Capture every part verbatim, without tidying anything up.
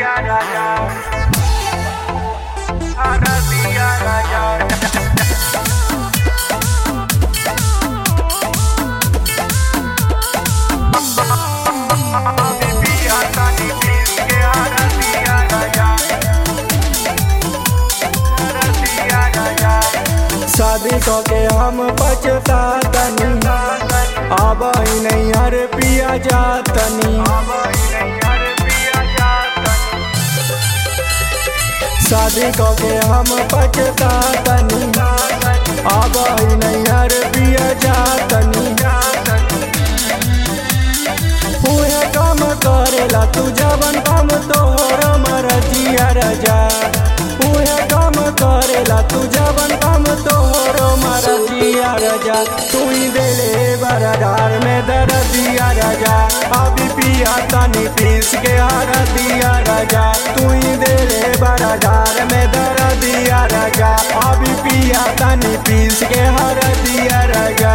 शादी के हम पछतातनी अब नहीं हर पिया जातनी। शादी के हम पछतातनी अब नहीं हर पिया जातनी। उहे काम करेला तू जवन काम तोहर मरजिया रजा। उहे काम करेला तू जवन काम तोहर मरजिया रजा। तू ही देले बरादार में दर्दिया रजा। अभी पिया तनी पीस के हर दिया रजा। तू ही देले बरादार में दर्दिया रजा। अभी पिया तनी पीस के हर दिया रजा।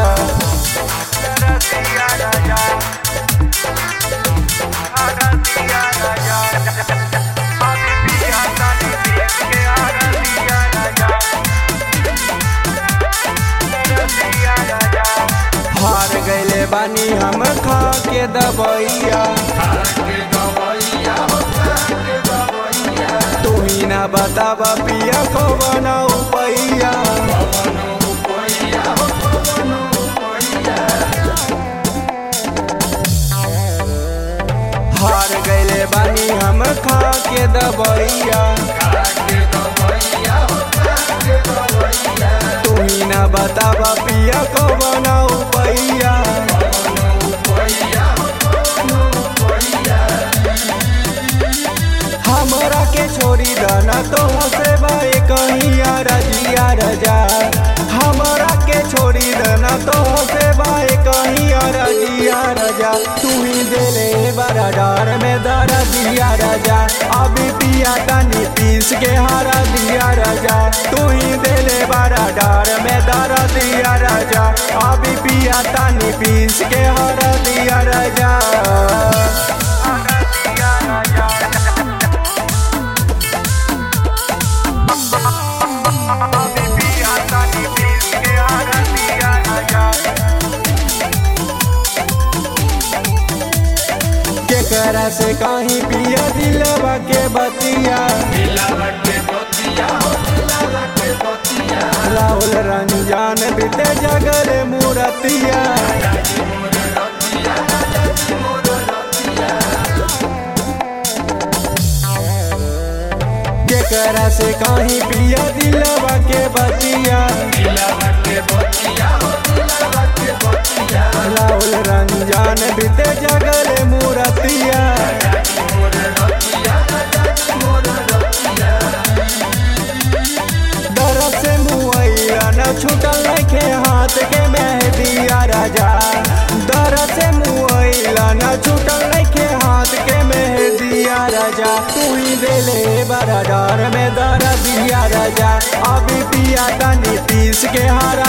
हार गईले बानी हम खा के दबैया। तू ही ना बतावा पिया को बनाऊ पैया। हार गईले बानी हम खा के दबैया। तू ही ना बतावा पिया को बनाऊ पैया। हमरा के छोड़ी दाना तो से भाई कहीं रजिया रजा। हमरा के छोड़ी दाना तो से भाई कहीं रजिया रजा। तू ही देले बरादार में दरा दिया रजा। अभी पिया तनी पीस के हरा दिया रजा। तू ही देले बरादार में दरा दिया रजा। अभी पिया तनी पीस के हरा दिया रजा। केकरा से कहीं पिया दिलवा के बतिया। राहुल रंजन बीते जगले मूरतिया। केकरा से कहीं पिया दिलवा के बतिया। राहुल रंजन बीते जगले मूरतिया। दर से मुआइला न छूटल नइखे हाथ के मेहदिया राजा। दर से मुआइला न छूटल नइखे हाथ के मेहदिया राजा। तू ही देले बरादार में दर दिया राजा। अभी पिया तनी पीस के हरा